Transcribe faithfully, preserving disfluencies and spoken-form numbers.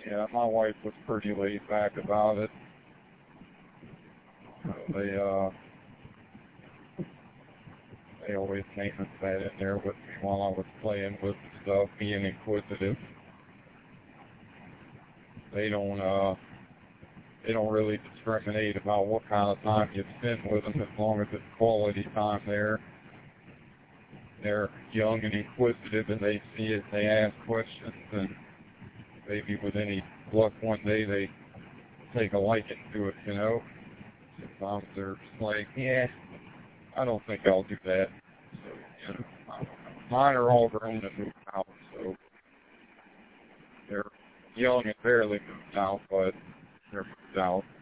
Yeah, my wife was pretty laid back about it. They, uh, they always maintenance that in there with me while I was playing with the stuff, being inquisitive. They don't, uh, they don't really discriminate about what kind of time you spend with them as long as it's quality time there. They're young and inquisitive and they see it, they ask questions, and maybe with any luck one day they take a liking to it, you know. Sometimes they're just like, yeah, I don't think I'll do that. So, you know, mine are all grown and moved out, so they're young and barely moved out, but they're moved out.